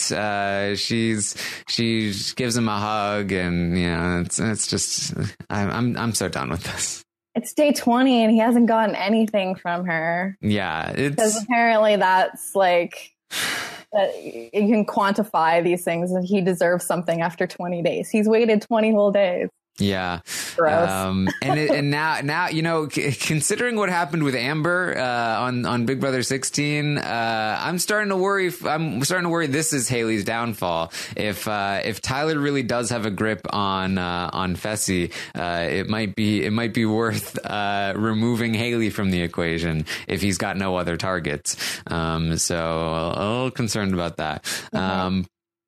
she gives him a hug, and, you know, it's just, I'm so done with this. It's day 20 and he hasn't gotten anything from her. Yeah. Because apparently that's like, that you can quantify these things, and he deserves something after 20 days. He's waited 20 whole days. Yeah. Gross. And now, you know, considering what happened with Amber, on Big Brother 16, I'm starting to worry this is Haley's downfall. If Tyler really does have a grip on Fessy, it might be worth, removing Haley from the equation if he's got no other targets. So a little concerned about that. Mm-hmm.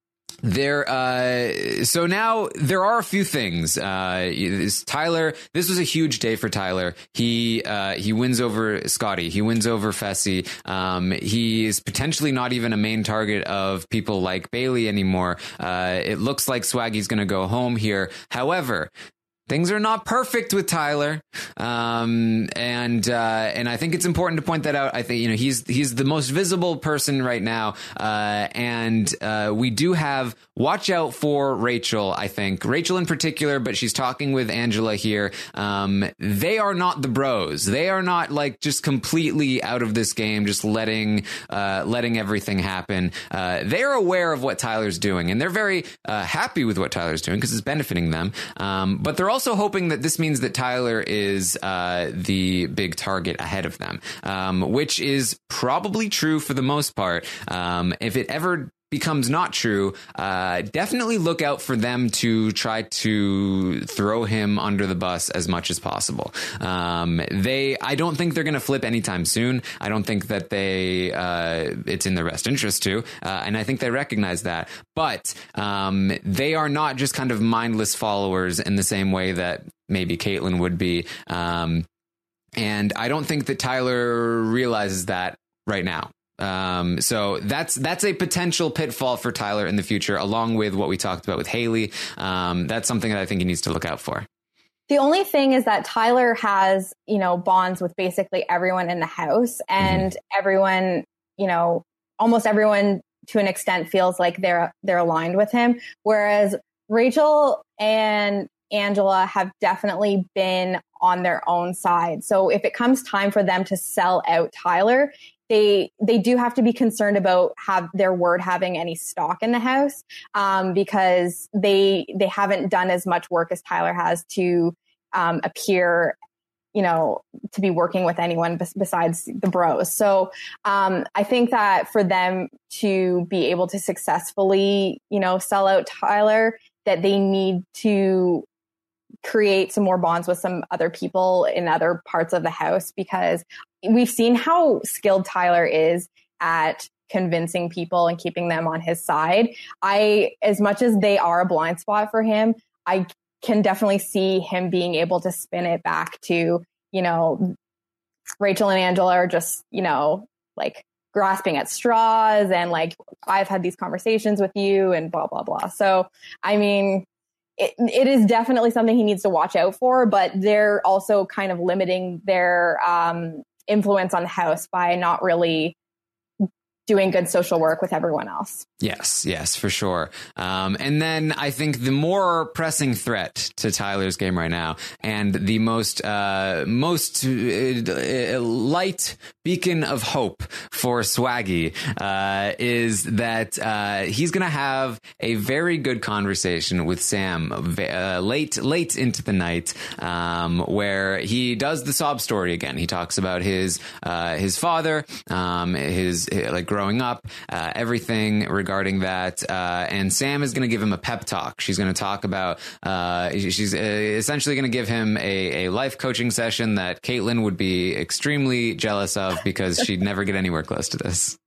So now there are a few things. Tyler, this was a huge day for Tyler. He wins over Scotty. He wins over Fessy. He is potentially not even a main target of people like Bailey anymore. It looks like Swaggy's going to go home here. However, things are not perfect with Tyler. And I think it's important to point that out. I think, you know, he's the most visible person right now. And we do have, watch out for Rachel, I think. Rachel in particular, but she's talking with Angela here. They are not the bros. They are not like just completely out of this game, just letting everything happen. They're aware of what Tyler's doing, and they're very happy with what Tyler's doing because it's benefiting them. But they're also hoping that this means that Tyler is the big target ahead of them, which is probably true for the most part. If it ever becomes not true, definitely look out for them to try to throw him under the bus as much as possible. I don't think they're going to flip anytime soon. I don't think that it's in their best interest to, and I think they recognize that. But they are not just kind of mindless followers in the same way that maybe Caitlyn would be. And I don't think that Tyler realizes that right now. So that's a potential pitfall for Tyler in the future, along with what we talked about with Haley. That's something that I think he needs to look out for. The only thing is that Tyler has, you know, bonds with basically everyone in the house, and everyone, you know, almost everyone to an extent feels like they're aligned with him. Whereas Rachel and Angela have definitely been on their own side. So if it comes time for them to sell out Tyler, they do have to be concerned about their word having any stock in the house, because they haven't done as much work as Tyler has to appear, you know, to be working with anyone besides the bros. So I think that for them to be able to successfully, you know, sell out Tyler, that they need to create some more bonds with some other people in other parts of the house, because we've seen how skilled Tyler is at convincing people and keeping them on his side. As much as they are a blind spot for him, I can definitely see him being able to spin it back to, you know, Rachel and Angela are just, you know, like grasping at straws, and like, I've had these conversations with you and blah, blah, blah. So, I mean, it is definitely something he needs to watch out for, but they're also kind of limiting their influence on the house by not really doing good social work with everyone else. Yes, for sure. And then I think the more pressing threat to Tyler's game right now, and the most light beacon of hope for Swaggy is that he's going to have a very good conversation with Sam late into the night, where he does the sob story again. He talks about his father, his like growing up, everything regarding that, and Sam is going to give him a pep talk. She's going to talk about she's essentially going to give him a life coaching session that Caitlin would be extremely jealous of because she'd never get anywhere close to this.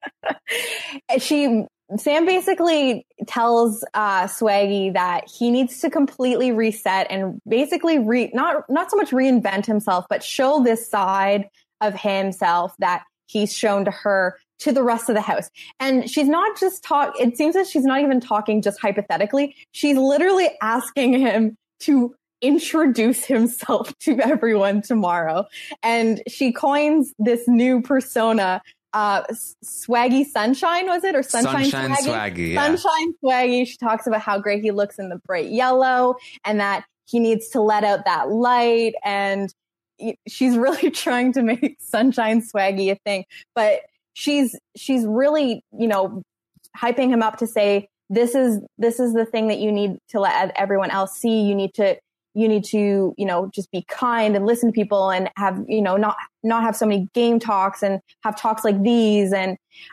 Sam basically tells Swaggy that he needs to completely reset and basically not so much reinvent himself, but show this side of himself that he's shown to her to the rest of the house. And she's not just it seems that she's not even talking just hypothetically. She's literally asking him to introduce himself to everyone tomorrow. And she coins this new persona, Swaggy Sunshine, was it? Or Sunshine Swaggy? Yeah. Sunshine Swaggy. She talks about how great he looks in the bright yellow and that he needs to let out that light. And she's really trying to make Sunshine Swaggy a thing. But she's really, hyping him up to say, this is the thing that you need to let everyone else see. You need to, just be kind and listen to people and have, not have so many game talks and have talks like these. And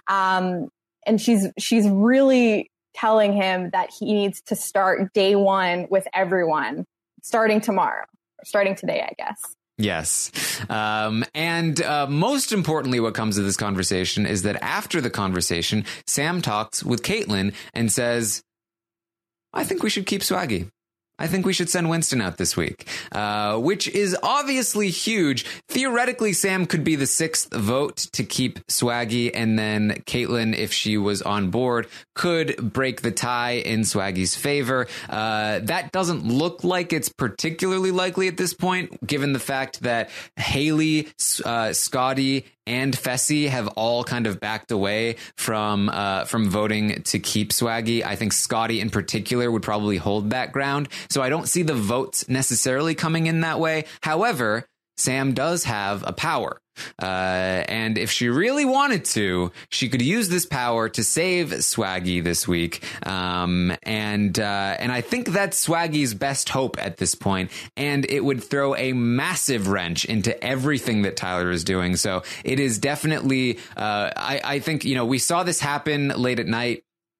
she's really telling him that he needs to start day one with everyone starting tomorrow, starting today, I guess. Yes. And most importantly, what comes of this conversation is that after the conversation, Sam talks with Caitlin and says, I think we should keep Swaggy. I think we should send Winston out this week, which is obviously huge. Theoretically, Sam could be the sixth vote to keep Swaggy, and then Caitlin, if she was on board, could break the tie in Swaggy's favor. That doesn't look like it's particularly likely at this point, given the fact that Haley, Scotty, and Fessy have all kind of backed away from voting to keep Swaggy. I think Scotty in particular would probably hold that ground. So I don't see the votes necessarily coming in that way. However, Sam does have a power. And if she really wanted to, she could use this power to save Swaggy this week. And I think that's Swaggy's best hope at this point. And it would throw a massive wrench into everything that Tyler is doing. So it is definitely, I think, we saw this happen late at night.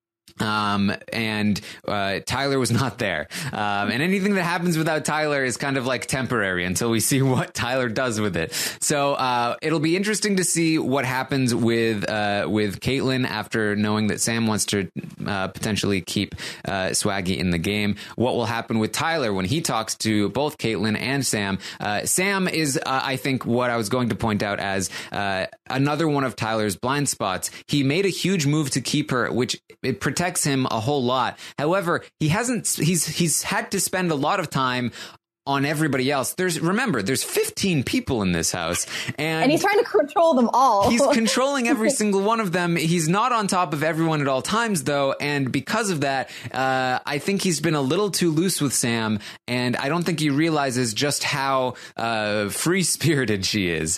And Tyler was not there. And anything that happens without Tyler is kind of like temporary until we see what Tyler does with it. So it'll be interesting to see what happens with Caitlin after knowing that Sam wants to potentially keep Swaggy in the game. What will happen with Tyler when he talks to both Caitlin and Sam? Sam is, I think, what I was going to point out as another one of Tyler's blind spots. He made a huge move to keep her, which it protects him a whole lot. However, he's had to spend a lot of time on everybody else. There's 15 people in this house, and he's trying to control them all. He's controlling every single one of them. He's not on top of everyone at all times, though, and because of that, I think he's been a little too loose with Sam, and I don't think he realizes just how free-spirited she is.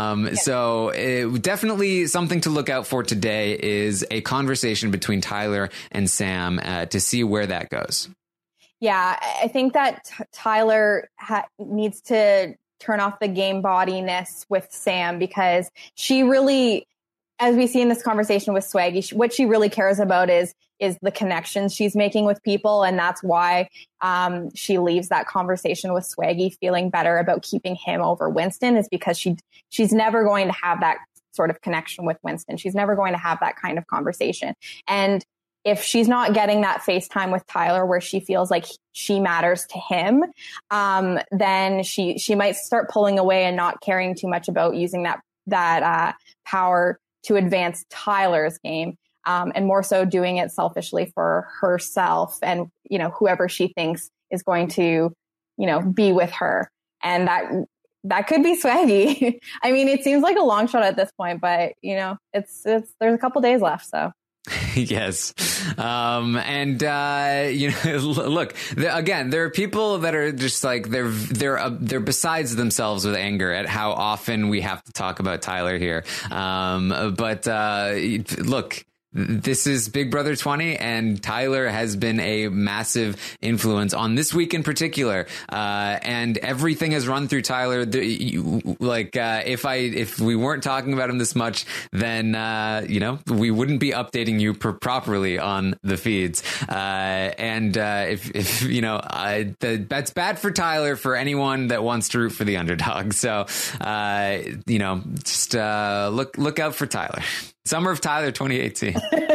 So definitely something to look out for today is a conversation between Tyler and Sam to see where that goes. Yeah, I think that Tyler needs to turn off the game bodiness with Sam, because she really, as we see in this conversation with Swaggy, what she really cares about is the connections she's making with people. And that's why she leaves that conversation with Swaggy feeling better about keeping him over Winston, is because she's never going to have that sort of connection with Winston. She's never going to have that kind of conversation. And if she's not getting that FaceTime with Tyler where she feels like she matters to him, then she might start pulling away and not caring too much about using that power to advance Tyler's game, and more so doing it selfishly for herself and, whoever she thinks is going to, be with her. And that could be Swaggy. I mean, it seems like a long shot at this point, but there's a couple days left, so. Yes. And look, again, there are people that are just like, they're besides themselves with anger at how often we have to talk about Tyler here. But look, this is Big Brother 20, and Tyler has been a massive influence on this week in particular. And everything has run through Tyler. If we weren't talking about him this much, then, we wouldn't be updating you properly on the feeds. That's bad for Tyler, for anyone that wants to root for the underdog. So, just look out for Tyler. Summer of Tyler 2018.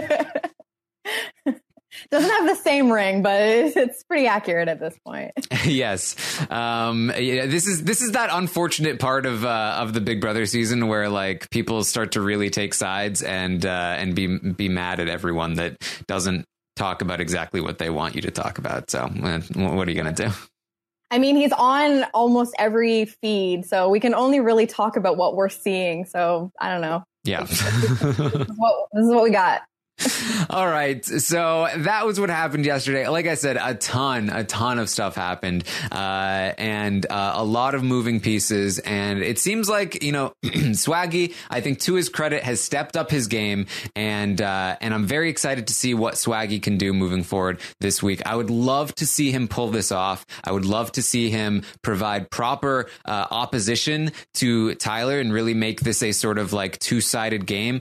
Doesn't have the same ring, but it's pretty accurate at this point. Yes. This is that unfortunate part of the Big Brother season where like people start to really take sides and be mad at everyone that doesn't talk about exactly what they want you to talk about. So what are you going to do? I mean, he's on almost every feed, so we can only really talk about what we're seeing. So I don't know. Yeah. This is what we got. All right. So that was what happened yesterday. Like I said, a ton of stuff happened, and a lot of moving pieces. And it seems like, Swaggy, I think to his credit, has stepped up his game. And I'm very excited to see what Swaggy can do moving forward this week. I would love to see him pull this off. I would love to see him provide proper opposition to Tyler and really make this a sort of like two-sided game.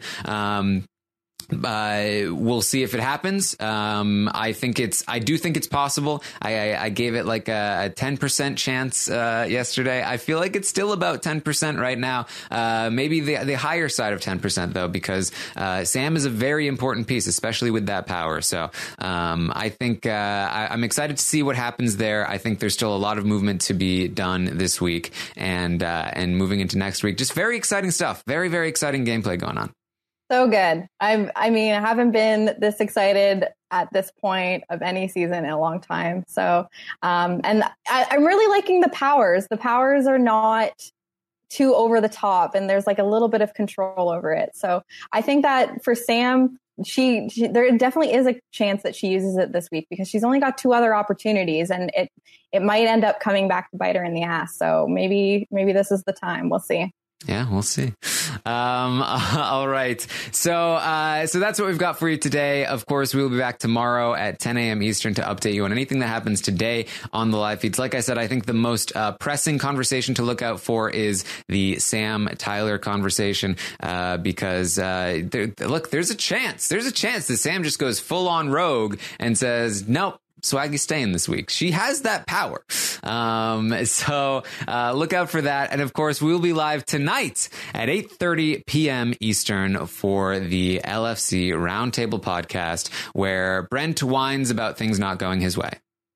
We'll see if it happens. I do think it's possible. I gave it like a 10% chance yesterday. I feel like it's still about 10% right now. Maybe the higher side of 10% though, because Sam is a very important piece, especially with that power. So I think I'm excited to see what happens there. I think there's still a lot of movement to be done this week, and moving into next week. Just very exciting stuff. Very, very exciting gameplay going on. So good. I haven't been this excited at this point of any season in a long time. So, and I'm really liking the powers. The powers are not too over the top, and there's like a little bit of control over it. So I think that for Sam, there definitely is a chance that she uses it this week, because she's only got 2 other opportunities, and it might end up coming back to bite her in the ass. So maybe this is the time. We'll see. Yeah, we'll see. All right. So that's what we've got for you today. Of course, we'll be back tomorrow at 10 a.m. Eastern to update you on anything that happens today on the live feeds. Like I said, I think the most pressing conversation to look out for is the Sam Tyler conversation, because there's a chance that Sam just goes full on rogue and says, nope, Swaggy's staying this week. She has that power. So look out for that. And of course, we'll be live tonight at 8:30 p.m. Eastern for the LFC Roundtable podcast, where Brent whines about things not going his way.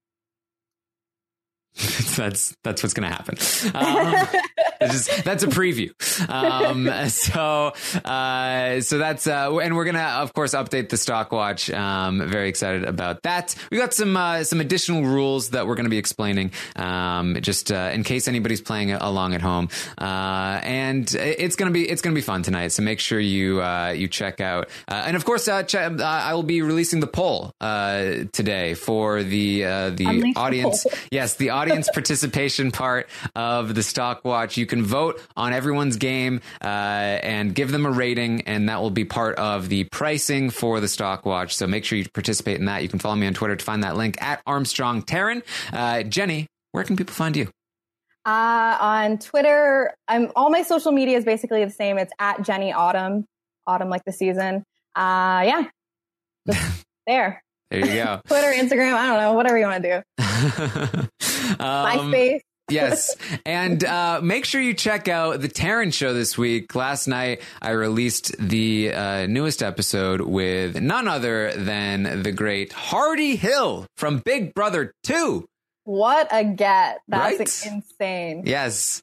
That's what's going to happen. That's a preview. So that's, and we're going to, of course, update the stock watch. Very excited about that. We got some additional rules that we're going to be explaining, just in case anybody's playing along at home. And it's going to be fun tonight. So make sure you check out, and of course, I will be releasing the poll, today for the audience. Yes, the audience participation part of the stock watch. You can vote on everyone's game and give them a rating, and that will be part of the pricing for the stock watch. So make sure you participate in that. You can follow me on Twitter to find that link at Armstrong Taryn. Jenny, where can people find you? On Twitter, all my social media is basically the same. It's at Jenny Autumn like the season. Just there. There you go. Twitter, Instagram, I don't know, whatever you want to do. MySpace. Yes. And make sure you check out the Taryn Show this week. Last night, I released the newest episode with none other than the great Hardy Hill from Big Brother 2. What a get. That's Right? insane. Yes.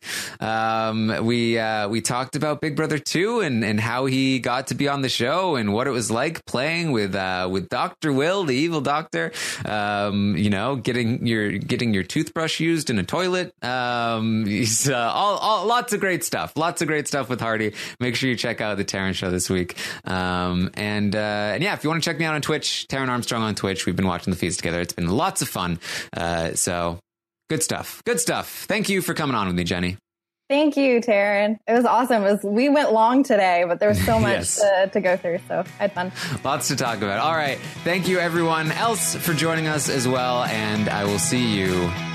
We talked about Big Brother 2 and how he got to be on the show and what it was like playing with Dr. Will, the evil doctor. Getting your toothbrush used in a toilet. He's lots of great stuff. Lots of great stuff with Hardy. Make sure you check out the Taryn Show this week. And yeah, if you want to check me out on Twitch, Taryn Armstrong on Twitch. We've been watching the feeds together. It's been lots of fun. So good stuff. Good stuff. Thank you for coming on with me, Jenny. Thank you, Taryn. It was awesome. We went long today, but there was so much Yes. to go through. So I had fun. Lots to talk about. All right. Thank you, everyone else, for joining us as well. And I will see you